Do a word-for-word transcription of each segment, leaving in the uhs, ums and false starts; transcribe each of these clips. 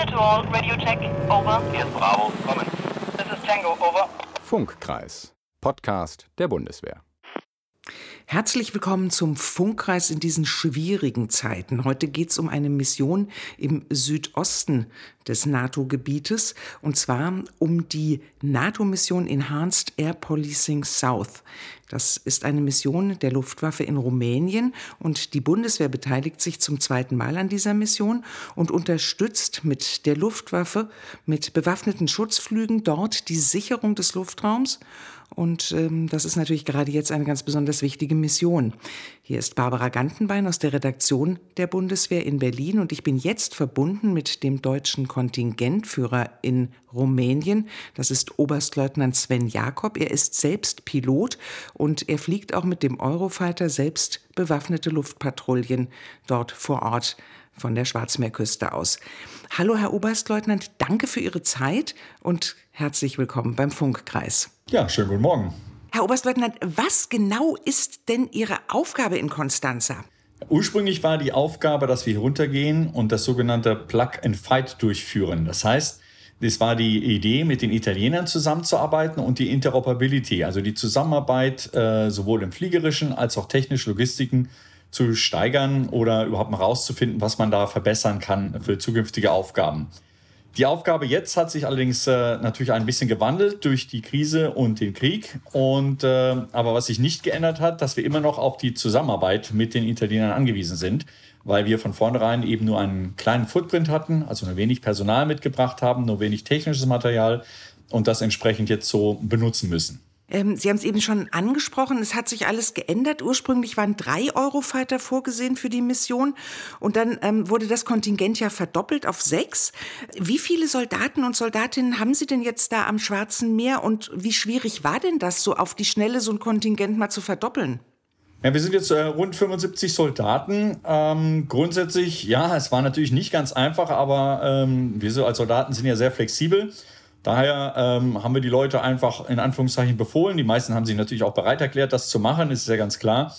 Clear to all, radio check, over. Hier ist Bravo, kommen. This is Tango, over. Funkkreis, Podcast der Bundeswehr. Herzlich willkommen zum Funkkreis in diesen schwierigen Zeiten. Heute geht es um eine Mission im Südosten des NATO-Gebietes, und zwar um die NATO-Mission Enhanced Air Policing South. Das ist eine Mission der Luftwaffe in Rumänien, und die Bundeswehr beteiligt sich zum zweiten Mal an dieser Mission und unterstützt mit der Luftwaffe, mit bewaffneten Schutzflügen dort die Sicherung des Luftraums. Und ähm, das ist natürlich gerade jetzt eine ganz besonders wichtige Mission. Hier ist Barbara Gantenbein aus der Redaktion der Bundeswehr in Berlin, und ich bin jetzt verbunden mit dem deutschen Kontingentführer in Rumänien. Das ist Oberstleutnant Sven Jakob. Er ist selbst Pilot und er fliegt auch mit dem Eurofighter selbst bewaffnete Luftpatrouillen dort vor Ort von der Schwarzmeerküste aus. Hallo Herr Oberstleutnant, danke für Ihre Zeit und herzlich willkommen beim Funkkreis. Ja, schönen guten Morgen. Herr Oberstleutnant, was genau ist denn Ihre Aufgabe in Constanța? Ursprünglich war die Aufgabe, dass wir hier runtergehen und das sogenannte Plug and Fight durchführen. Das heißt, es war die Idee, mit den Italienern zusammenzuarbeiten und die Interoperability, also die Zusammenarbeit äh, sowohl im Fliegerischen als auch technisch Logistiken zu steigern oder überhaupt mal rauszufinden, was man da verbessern kann für zukünftige Aufgaben. Die Aufgabe jetzt hat sich allerdings äh, natürlich ein bisschen gewandelt durch die Krise und den Krieg. Und, äh, aber was sich nicht geändert hat, dass wir immer noch auf die Zusammenarbeit mit den Italienern angewiesen sind, weil wir von vornherein eben nur einen kleinen Footprint hatten, also nur wenig Personal mitgebracht haben, nur wenig technisches Material und das entsprechend jetzt so benutzen müssen. Ähm, Sie haben es eben schon angesprochen, es hat sich alles geändert. Ursprünglich waren drei Eurofighter vorgesehen für die Mission und dann ähm, wurde das Kontingent ja verdoppelt auf sechs. Wie viele Soldaten und Soldatinnen haben Sie denn jetzt da am Schwarzen Meer und wie schwierig war denn das, so auf die Schnelle so ein Kontingent mal zu verdoppeln? Ja, wir sind jetzt äh, rund fünfundsiebzig Soldaten. Ähm, grundsätzlich, ja, es war natürlich nicht ganz einfach, aber ähm, wir so als Soldaten sind ja sehr flexibel. Daher ähm, haben wir die Leute einfach in Anführungszeichen befohlen. Die meisten haben sich natürlich auch bereit erklärt, das zu machen, ist ja ganz klar.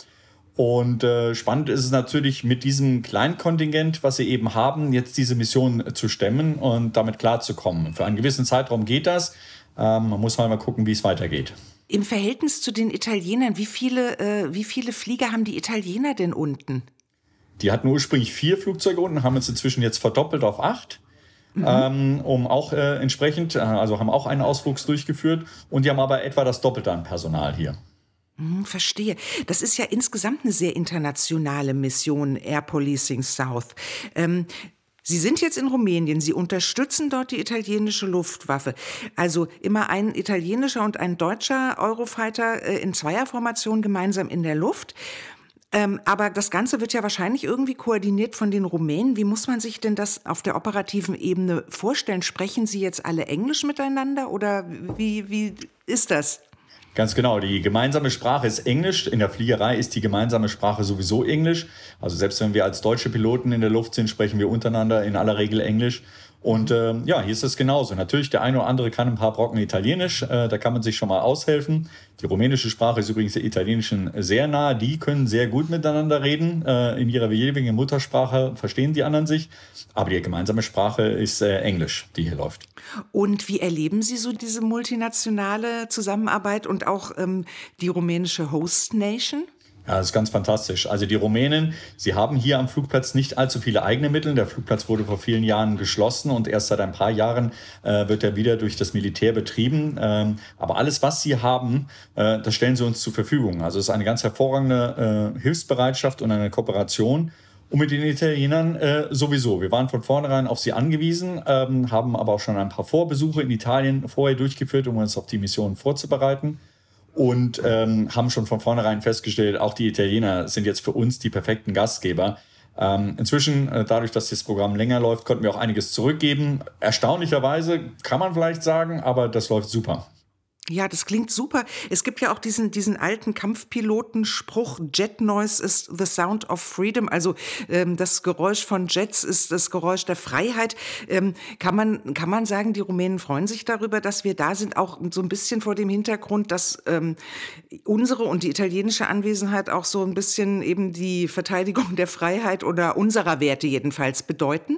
Und äh, spannend ist es natürlich, mit diesem kleinen Kontingent, was sie eben haben, jetzt diese Mission zu stemmen und damit klarzukommen. Für einen gewissen Zeitraum geht das. Ähm, man muss mal gucken, wie es weitergeht. Im Verhältnis zu den Italienern, wie viele, äh, wie viele Flieger haben die Italiener denn unten? Die hatten ursprünglich vier Flugzeuge unten, haben es inzwischen jetzt verdoppelt auf acht. Mhm. Ähm, um auch äh, entsprechend, also haben auch einen Ausflugs durchgeführt und die haben aber etwa das Doppelte an Personal hier. Mhm, verstehe. Das ist ja insgesamt eine sehr internationale Mission, Air Policing South. Ähm, Sie sind jetzt in Rumänien, Sie unterstützen dort die italienische Luftwaffe. Also immer ein italienischer und ein deutscher Eurofighter äh, in Zweierformation gemeinsam in der Luft. Ähm, aber das Ganze wird ja wahrscheinlich irgendwie koordiniert von den Rumänen. Wie muss man sich denn das auf der operativen Ebene vorstellen? Sprechen Sie jetzt alle Englisch miteinander oder wie, wie ist das? Ganz genau, die gemeinsame Sprache ist Englisch. In der Fliegerei ist die gemeinsame Sprache sowieso Englisch. Also selbst wenn wir als deutsche Piloten in der Luft sind, sprechen wir untereinander in aller Regel Englisch. Und äh, ja, hier ist es genauso. Natürlich, der eine oder andere kann ein paar Brocken Italienisch, äh, da kann man sich schon mal aushelfen. Die rumänische Sprache ist übrigens der italienischen sehr nah. Die können sehr gut miteinander reden. Äh, in ihrer jeweiligen Muttersprache verstehen die anderen sich. Aber die gemeinsame Sprache ist äh, Englisch, die hier läuft. Und wie erleben Sie so diese multinationale Zusammenarbeit und auch ähm, die rumänische Host Nation? Ja, das ist ganz fantastisch. Also die Rumänen, sie haben hier am Flugplatz nicht allzu viele eigene Mittel. Der Flugplatz wurde vor vielen Jahren geschlossen und erst seit ein paar Jahren äh, wird er wieder durch das Militär betrieben. Ähm, aber alles, was sie haben, äh, das stellen sie uns zur Verfügung. Also es ist eine ganz hervorragende äh, Hilfsbereitschaft und eine Kooperation. Und mit den Italienern äh, sowieso. Wir waren von vornherein auf sie angewiesen, ähm, haben aber auch schon ein paar Vorbesuche in Italien vorher durchgeführt, um uns auf die Mission vorzubereiten. Und ähm, haben schon von vornherein festgestellt, auch die Italiener sind jetzt für uns die perfekten Gastgeber. Ähm, inzwischen, äh, dadurch, dass das Programm länger läuft, konnten wir auch einiges zurückgeben. Erstaunlicherweise kann man vielleicht sagen, aber das läuft super. Ja, das klingt super. Es gibt ja auch diesen, diesen alten Kampfpilotenspruch, Jet Noise is the sound of freedom. Also ähm, das Geräusch von Jets ist das Geräusch der Freiheit. Ähm, kann man, kann man sagen, die Rumänen freuen sich darüber, dass wir da sind, auch so ein bisschen vor dem Hintergrund, dass ähm, unsere und die italienische Anwesenheit auch so ein bisschen eben die Verteidigung der Freiheit oder unserer Werte jedenfalls bedeuten?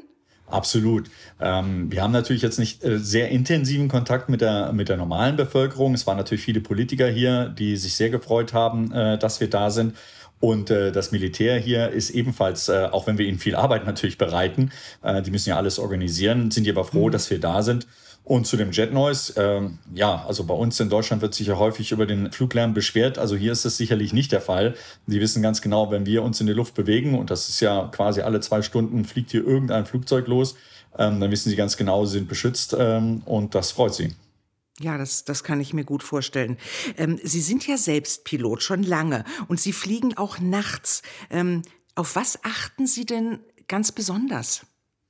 Absolut. Ähm, wir haben natürlich jetzt nicht äh, sehr intensiven Kontakt mit der, mit der normalen Bevölkerung. Es waren natürlich viele Politiker hier, die sich sehr gefreut haben, äh, dass wir da sind. Und äh, das Militär hier ist ebenfalls, äh, auch wenn wir ihnen viel Arbeit natürlich bereiten, äh, die müssen ja alles organisieren, sind die aber froh, mhm. dass wir da sind. Und zu dem Jet Noise, ähm, ja, also bei uns in Deutschland wird sich ja häufig über den Fluglärm beschwert. Also hier ist es sicherlich nicht der Fall. Sie wissen ganz genau, wenn wir uns in der Luft bewegen, und das ist ja quasi alle zwei Stunden fliegt hier irgendein Flugzeug los, ähm, dann wissen Sie ganz genau, Sie sind beschützt, ähm, und das freut Sie. Ja, das, das kann ich mir gut vorstellen. Ähm, Sie sind ja selbst Pilot, schon lange, und Sie fliegen auch nachts. Ähm, auf was achten Sie denn ganz besonders?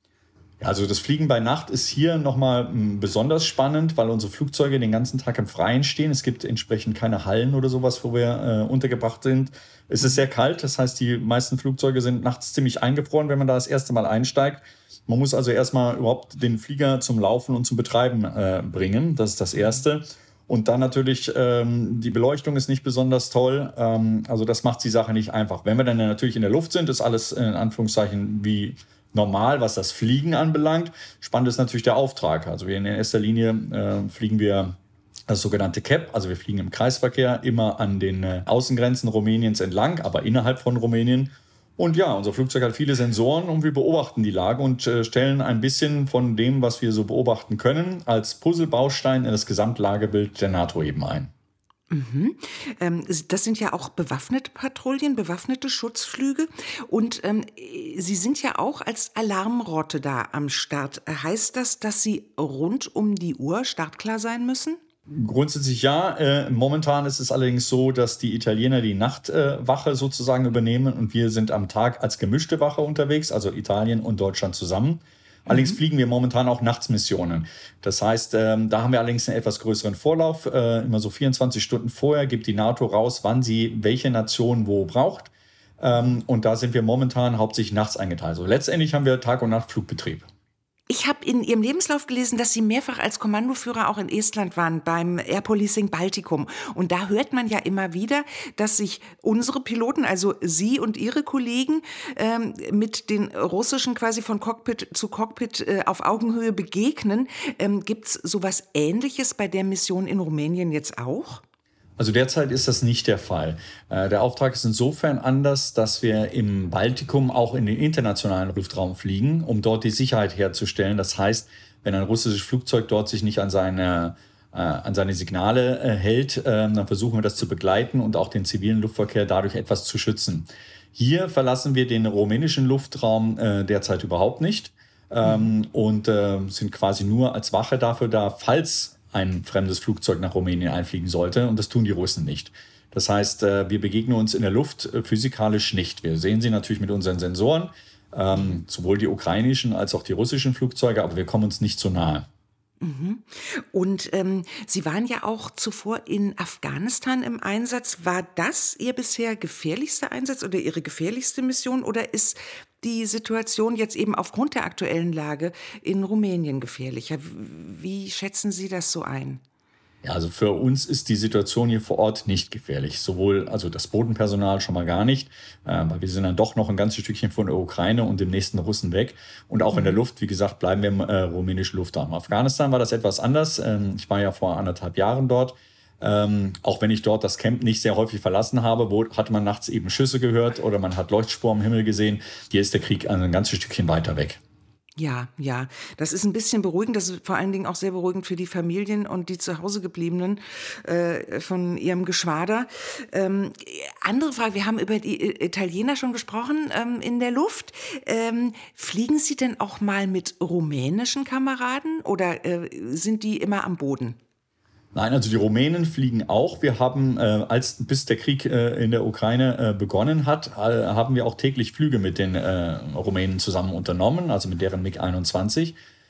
Ja, also das Fliegen bei Nacht ist hier nochmal besonders spannend, weil unsere Flugzeuge den ganzen Tag im Freien stehen. Es gibt entsprechend keine Hallen oder sowas, wo wir äh, untergebracht sind. Es ist sehr kalt, das heißt, die meisten Flugzeuge sind nachts ziemlich eingefroren, wenn man da das erste Mal einsteigt. Man muss also erstmal überhaupt den Flieger zum Laufen und zum Betreiben äh, bringen. Das ist das Erste. Und dann natürlich, ähm, die Beleuchtung ist nicht besonders toll. Ähm, also das macht die Sache nicht einfach. Wenn wir dann natürlich in der Luft sind, ist alles in Anführungszeichen wie normal, was das Fliegen anbelangt. Spannend ist natürlich der Auftrag. Also wir in erster Linie äh, fliegen wir das sogenannte C A P, also wir fliegen im Kreisverkehr immer an den äh, Außengrenzen Rumäniens entlang, aber innerhalb von Rumänien. Und ja, unser Flugzeug hat viele Sensoren und wir beobachten die Lage und äh, stellen ein bisschen von dem, was wir so beobachten können, als Puzzlebaustein in das Gesamtlagebild der NATO eben ein. Mhm. Ähm, das sind ja auch bewaffnete Patrouillen, bewaffnete Schutzflüge. Und ähm, Sie sind ja auch als Alarmrotte da am Start. Heißt das, dass Sie rund um die Uhr startklar sein müssen? Grundsätzlich ja. Äh, momentan ist es allerdings so, dass die Italiener die Nachtwache äh, sozusagen übernehmen und wir sind am Tag als gemischte Wache unterwegs, also Italien und Deutschland zusammen. Allerdings mhm. fliegen wir momentan auch Nachtsmissionen. Das heißt, ähm, da haben wir allerdings einen etwas größeren Vorlauf. Äh, immer so vierundzwanzig Stunden vorher gibt die NATO raus, wann sie welche Nation wo braucht. Ähm, und da sind wir momentan hauptsächlich nachts eingeteilt. Also letztendlich haben wir Tag- und Nachtflugbetrieb. Ich habe in Ihrem Lebenslauf gelesen, dass Sie mehrfach als Kommandoführer auch in Estland waren, beim Air Policing Baltikum. Und da hört man ja immer wieder, dass sich unsere Piloten, also Sie und Ihre Kollegen, ähm, mit den russischen quasi von Cockpit zu Cockpit äh, auf Augenhöhe begegnen. Ähm, gibt's sowas Ähnliches bei der Mission in Rumänien jetzt auch? Also derzeit ist das nicht der Fall. Der Auftrag ist insofern anders, dass wir im Baltikum auch in den internationalen Luftraum fliegen, um dort die Sicherheit herzustellen. Das heißt, wenn ein russisches Flugzeug dort sich nicht an seine, äh, an seine Signale äh, hält, äh, dann versuchen wir das zu begleiten und auch den zivilen Luftverkehr dadurch etwas zu schützen. Hier verlassen wir den rumänischen Luftraum äh, derzeit überhaupt nicht ähm, mhm. und äh, sind quasi nur als Wache dafür da, falls ein fremdes Flugzeug nach Rumänien einfliegen sollte. Und das tun die Russen nicht. Das heißt, wir begegnen uns in der Luft physikalisch nicht. Wir sehen sie natürlich mit unseren Sensoren, ähm, sowohl die ukrainischen als auch die russischen Flugzeuge, aber wir kommen uns nicht so nahe. Mhm. Und ähm, Sie waren ja auch zuvor in Afghanistan im Einsatz. War das Ihr bisher gefährlichster Einsatz oder Ihre gefährlichste Mission? Oder ist die Situation jetzt eben aufgrund der aktuellen Lage in Rumänien gefährlicher? Wie schätzen Sie das so ein? Ja, also für uns ist die Situation hier vor Ort nicht gefährlich. Sowohl also das Bodenpersonal schon mal gar nicht, äh, weil wir sind dann doch noch ein ganzes Stückchen von der Ukraine und dem nächsten Russen weg. Und auch in der Luft, wie gesagt, bleiben wir im äh, rumänischen Luftraum. Afghanistan war das etwas anders. Ähm, ich war ja vor anderthalb Jahren dort. Ähm, auch wenn ich dort das Camp nicht sehr häufig verlassen habe, wo hat man nachts eben Schüsse gehört oder man hat Leuchtspur am Himmel gesehen. Hier ist der Krieg ein ganzes Stückchen weiter weg. Ja, ja, das ist ein bisschen beruhigend. Das ist vor allen Dingen auch sehr beruhigend für die Familien und die zu Hause gebliebenen äh, von ihrem Geschwader. Ähm, andere Frage, wir haben über die Italiener schon gesprochen ähm, in der Luft. Ähm, fliegen Sie denn auch mal mit rumänischen Kameraden oder äh, sind die immer am Boden? Nein, also die Rumänen fliegen auch. Wir haben, äh, als bis der Krieg äh, in der Ukraine äh, begonnen hat, äh, haben wir auch täglich Flüge mit den äh, Rumänen zusammen unternommen, also mit deren MiG einundzwanzig.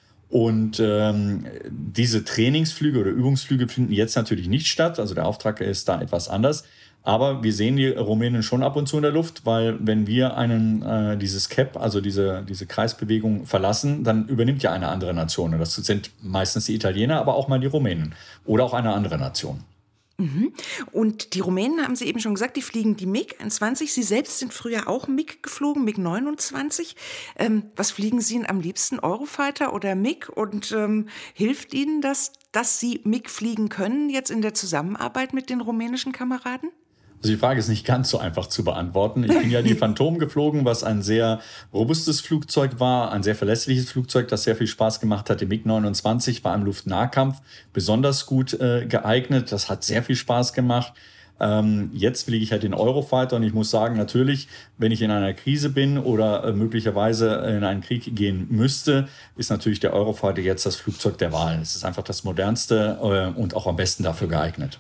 Und ähm, diese Trainingsflüge oder Übungsflüge finden jetzt natürlich nicht statt. Also der Auftrag ist da etwas anders. Aber wir sehen die Rumänen schon ab und zu in der Luft, weil wenn wir einen, äh, dieses C A P, also diese, diese Kreisbewegung verlassen, dann übernimmt ja eine andere Nation. Und das sind meistens die Italiener, aber auch mal die Rumänen oder auch eine andere Nation. Mhm. Und die Rumänen, haben Sie eben schon gesagt, die fliegen die MiG einundzwanzig. Sie selbst sind früher auch MiG geflogen, MiG neunundzwanzig. Ähm, was fliegen Sie denn am liebsten, Eurofighter oder MiG? Und ähm, hilft Ihnen das, dass Sie MiG fliegen können, jetzt in der Zusammenarbeit mit den rumänischen Kameraden? Also die Frage ist nicht ganz so einfach zu beantworten. Ich bin ja die Phantom geflogen, was ein sehr robustes Flugzeug war, ein sehr verlässliches Flugzeug, das sehr viel Spaß gemacht hat. Die MiG neunundzwanzig war im Luftnahkampf besonders gut äh, geeignet. Das hat sehr viel Spaß gemacht. Ähm, jetzt fliege ich halt den Eurofighter und ich muss sagen, natürlich, wenn ich in einer Krise bin oder äh, möglicherweise in einen Krieg gehen müsste, ist natürlich der Eurofighter jetzt das Flugzeug der Wahl. Es ist einfach das modernste äh, und auch am besten dafür geeignet.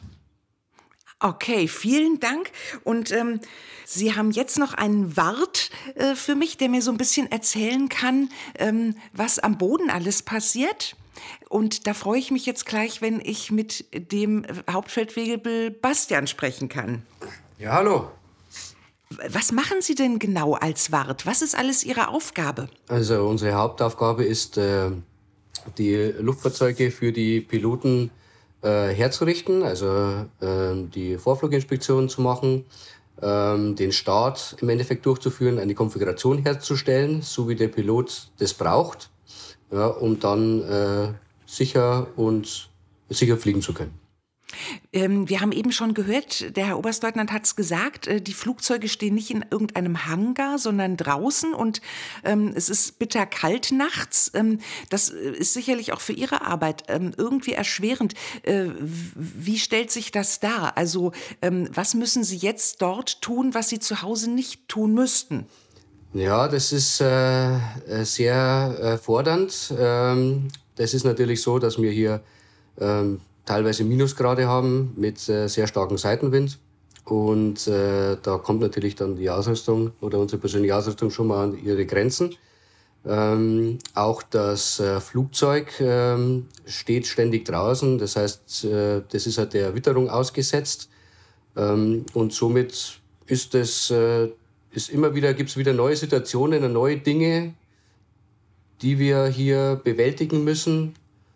Okay, vielen Dank. Und ähm, Sie haben jetzt noch einen Wart äh, für mich, der mir so ein bisschen erzählen kann, ähm, was am Boden alles passiert. Und da freue ich mich jetzt gleich, wenn ich mit dem Hauptfeldwebel Bastian sprechen kann. Ja, hallo. Was machen Sie denn genau als Wart? Was ist alles Ihre Aufgabe? Also unsere Hauptaufgabe ist, äh, die Luftfahrzeuge für die Piloten äh, herzurichten, also äh, die Vorfluginspektion zu machen, äh, den Start im Endeffekt durchzuführen, eine Konfiguration herzustellen, so wie der Pilot das braucht, ja, um dann äh, sicher und sicher fliegen zu können. Ähm, wir haben eben schon gehört, der Herr Oberstleutnant hat es gesagt, äh, die Flugzeuge stehen nicht in irgendeinem Hangar, sondern draußen und ähm, es ist bitterkalt nachts. Ähm, das ist sicherlich auch für Ihre Arbeit ähm, irgendwie erschwerend. Äh, wie stellt sich das dar? Also ähm, was müssen Sie jetzt dort tun, was Sie zu Hause nicht tun müssten? Ja, das ist äh, sehr äh, fordernd. Ähm, das ist natürlich so, dass wir hier ähm, teilweise Minusgrade haben mit äh, sehr starkem Seitenwind. Und äh, da kommt natürlich dann die Ausrüstung oder unsere persönliche Ausrüstung schon mal an ihre Grenzen. Ähm, auch das äh, Flugzeug ähm, steht ständig draußen. Das heißt, äh, das ist halt der Witterung ausgesetzt. Ähm, und somit ist es äh, ist immer wieder, gibt es wieder neue Situationen, neue Dinge, die wir hier bewältigen müssen.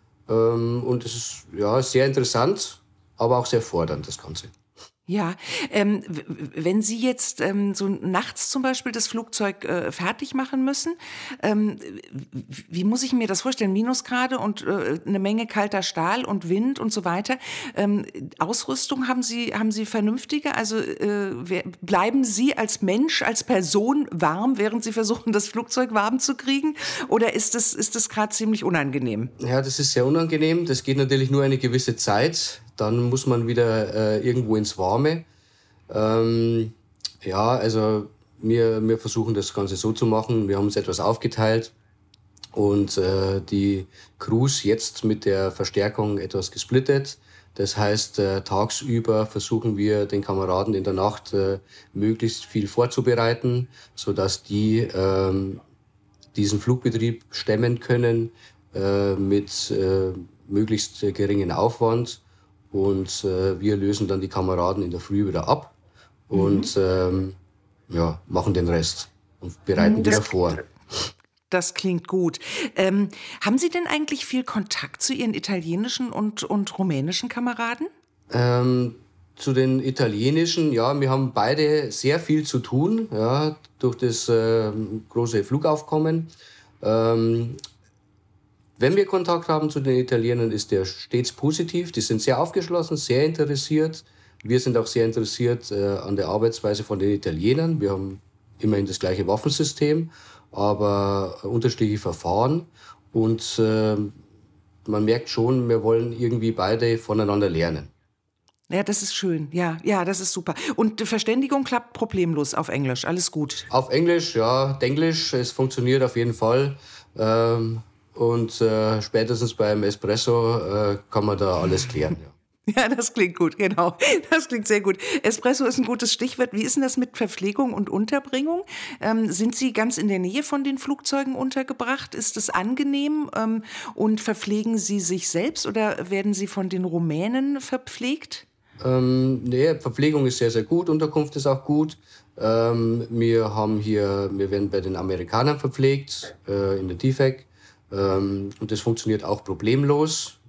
Und es ist ja sehr interessant, aber auch sehr fordernd, das Ganze. Ja, ähm, w- wenn Sie jetzt ähm, so nachts zum Beispiel das Flugzeug äh, fertig machen müssen, ähm, w- wie muss ich mir das vorstellen? Minusgrade und äh, eine Menge kalter Stahl und Wind und so weiter. Ähm, Ausrüstung haben Sie, haben Sie vernünftige? Also äh, wer, bleiben Sie als Mensch, als Person warm, während Sie versuchen, das Flugzeug warm zu kriegen? Oder ist das, ist das gerade ziemlich unangenehm? Ja, das ist sehr unangenehm. Das geht natürlich nur eine gewisse Zeit. Dann muss man wieder äh, irgendwo ins Warme. Ähm, ja, also wir, wir versuchen das Ganze so zu machen. Wir haben uns etwas aufgeteilt und äh, die Crews jetzt mit der Verstärkung etwas gesplittet. Das heißt, äh, tagsüber versuchen wir den Kameraden in der Nacht äh, möglichst viel vorzubereiten, sodass die äh, diesen Flugbetrieb stemmen können äh, mit äh, möglichst äh, geringen Aufwand. Und äh, wir lösen dann die Kameraden in der Früh wieder ab und mhm. ähm, ja, machen den Rest und bereiten das, wieder vor. Das klingt gut. Ähm, haben Sie denn eigentlich viel Kontakt zu Ihren italienischen und, und rumänischen Kameraden? Ähm, zu den italienischen, ja, wir haben beide sehr viel zu tun, ja, durch das äh, große Flugaufkommen. Ähm, Wenn wir Kontakt haben zu den Italienern, ist der stets positiv. Die sind sehr aufgeschlossen, sehr interessiert. Wir sind auch sehr interessiert äh, an der Arbeitsweise von den Italienern. Wir haben immerhin das gleiche Waffensystem, aber äh, unterschiedliche Verfahren. Und äh, man merkt schon, wir wollen irgendwie beide voneinander lernen. Ja, das ist schön. Ja, ja, das ist super. Und die Verständigung klappt problemlos auf Englisch. Alles gut. Auf Englisch, ja, Denglisch. Es funktioniert auf jeden Fall. Ähm, Und äh, spätestens beim Espresso äh, kann man da alles klären. Ja. Ja, das klingt gut, genau. Das klingt sehr gut. Espresso ist ein gutes Stichwort. Wie ist denn das mit Verpflegung und Unterbringung? Ähm, sind Sie ganz in der Nähe von den Flugzeugen untergebracht? Ist es angenehm? Ähm, und verpflegen Sie sich selbst oder werden Sie von den Rumänen verpflegt? Ähm, nee, Verpflegung ist sehr, sehr gut. Unterkunft ist auch gut. Ähm, wir haben hier, wir werden bei den Amerikanern verpflegt, äh, in der T F A C. Und das funktioniert auch problemlos.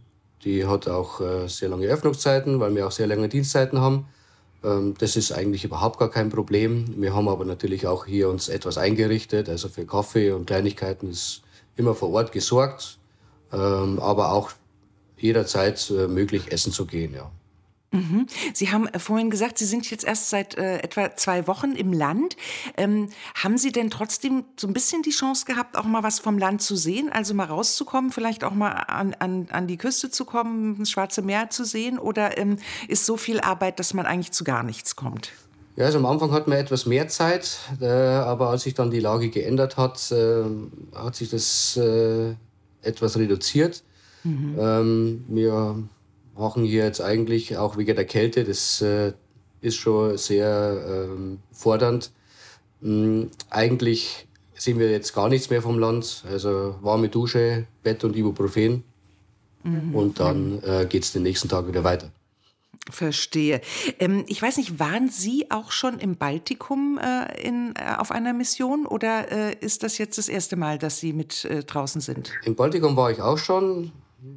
Die hat auch äh, sehr lange Öffnungszeiten, weil wir auch sehr lange Dienstzeiten haben. Ähm, das ist eigentlich überhaupt gar kein Problem. Wir haben aber natürlich auch hier uns etwas eingerichtet. Also für Kaffee und Kleinigkeiten ist immer vor Ort gesorgt. Ähm, aber auch jederzeit äh, möglich, essen zu gehen, ja. Mhm. Sie haben äh, vorhin gesagt, Sie sind jetzt erst seit äh, etwa zwei Wochen im Land. Ähm, haben Sie denn trotzdem so ein bisschen die Chance gehabt, auch mal was vom Land zu sehen? Also mal rauszukommen, vielleicht auch mal an, an, an die Küste zu kommen, das Schwarze Meer zu sehen? Oder ähm, ist so viel Arbeit, dass man eigentlich zu gar nichts kommt? Ja, also am Anfang hatten wir etwas mehr Zeit, äh, aber als sich dann die Lage geändert hat, äh, hat sich das äh, etwas reduziert. Mhm. Ähm, wir machen hier jetzt eigentlich auch wegen der Kälte, das äh, ist schon sehr ähm, fordernd. Ähm, eigentlich sehen wir jetzt gar nichts mehr vom Land, also warme Dusche, Bett und Ibuprofen mhm. und dann äh, geht es den nächsten Tag wieder weiter. Verstehe. Ähm, ich weiß nicht, waren Sie auch schon im Baltikum äh, in, äh, auf einer Mission oder äh, ist das jetzt das erste Mal, dass Sie mit äh, draußen sind? Im Baltikum war ich auch schon.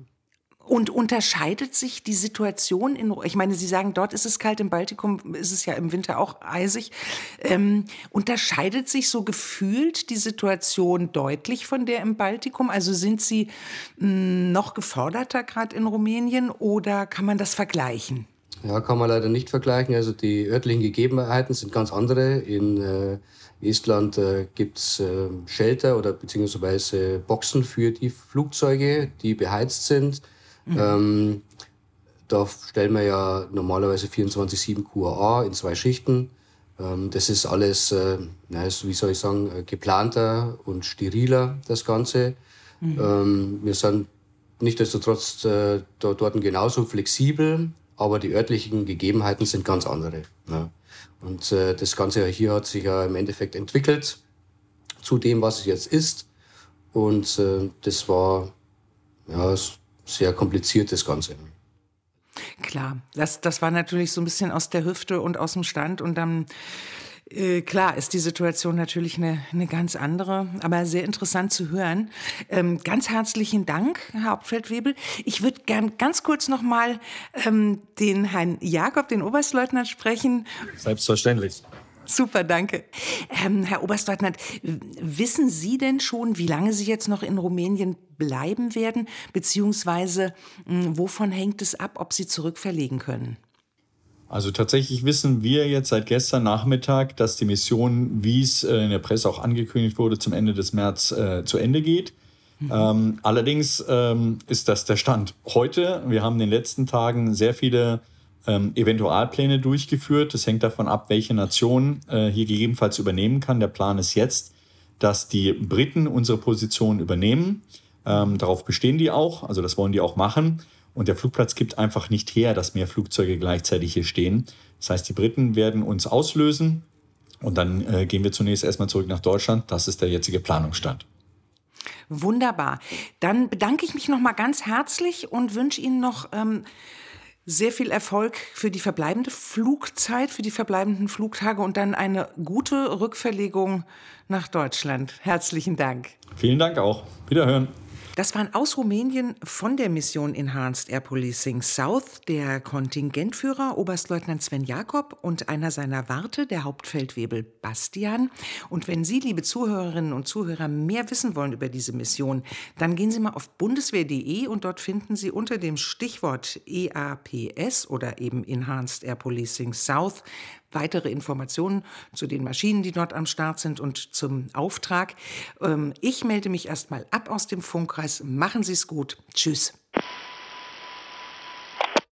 Und unterscheidet sich die Situation in, ich meine, Sie sagen, dort ist es kalt, im Baltikum ist es ja im Winter auch eisig. Ähm, unterscheidet sich so gefühlt die Situation deutlich von der im Baltikum? Also sind Sie mh, noch geforderter gerade in Rumänien oder kann man das vergleichen? Ja, kann man leider nicht vergleichen. Also die örtlichen Gegebenheiten sind ganz andere. In äh, Estland äh, gibt es äh, Shelter oder beziehungsweise Boxen für die Flugzeuge, die beheizt sind. Mhm. Ähm, da stellen wir ja normalerweise vierundzwanzig sieben Q A A in zwei Schichten. Ähm, das ist alles, äh, na, ist, wie soll ich sagen, äh, geplanter und steriler, das Ganze. Mhm. Ähm, wir sind nichtsdestotrotz äh, dort, dort genauso flexibel, aber die örtlichen Gegebenheiten sind ganz andere. Ja. Und äh, das Ganze hier hat sich ja im Endeffekt entwickelt zu dem, was es jetzt ist. Und äh, das war ja sehr kompliziert, das Ganze. Klar, das, das war natürlich so ein bisschen aus der Hüfte und aus dem Stand und dann, äh, klar, ist die Situation natürlich eine, eine ganz andere, aber sehr interessant zu hören. Ähm, ganz herzlichen Dank, Herr Hauptfeldwebel. Ich würde gern ganz kurz noch mal ähm, den Herrn Jakob, den Oberstleutnant, sprechen. Selbstverständlich. Super, danke. Ähm, Herr Oberstleutnant, wissen Sie denn schon, wie lange Sie jetzt noch in Rumänien bleiben werden, beziehungsweise mh, wovon hängt es ab, ob Sie zurückverlegen können? Also tatsächlich wissen wir jetzt seit gestern Nachmittag, dass die Mission, wie es in der Presse auch angekündigt wurde, zum Ende des März äh, zu Ende geht. Mhm. Ähm, allerdings ähm, ist das der Stand heute. Wir haben in den letzten Tagen sehr viele Ähm, Eventualpläne durchgeführt. Das hängt davon ab, welche Nation äh, hier gegebenenfalls übernehmen kann. Der Plan ist jetzt, dass die Briten unsere Position übernehmen. Ähm, darauf bestehen die auch, also das wollen die auch machen. Und der Flugplatz gibt einfach nicht her, dass mehr Flugzeuge gleichzeitig hier stehen. Das heißt, die Briten werden uns auslösen und dann äh, gehen wir zunächst erstmal zurück nach Deutschland. Das ist der jetzige Planungsstand. Wunderbar. Dann bedanke ich mich noch mal ganz herzlich und wünsche Ihnen noch ähm, sehr viel Erfolg für die verbleibende Flugzeit, für die verbleibenden Flugtage und dann eine gute Rückverlegung nach Deutschland. Herzlichen Dank. Vielen Dank auch. Wiederhören. Das waren aus Rumänien von der Mission Enhanced Air Policing South der Kontingentführer Oberstleutnant Sven Jakob und einer seiner Warte, der Hauptfeldwebel Bastian. Und wenn Sie, liebe Zuhörerinnen und Zuhörer, mehr wissen wollen über diese Mission, dann gehen Sie mal auf bundeswehr punkt de und dort finden Sie unter dem Stichwort E A P S oder eben Enhanced Air Policing South weitere Informationen zu den Maschinen, die dort am Start sind und zum Auftrag. Ich melde mich erstmal ab aus dem Funkkreis. Machen Sie es gut. Tschüss.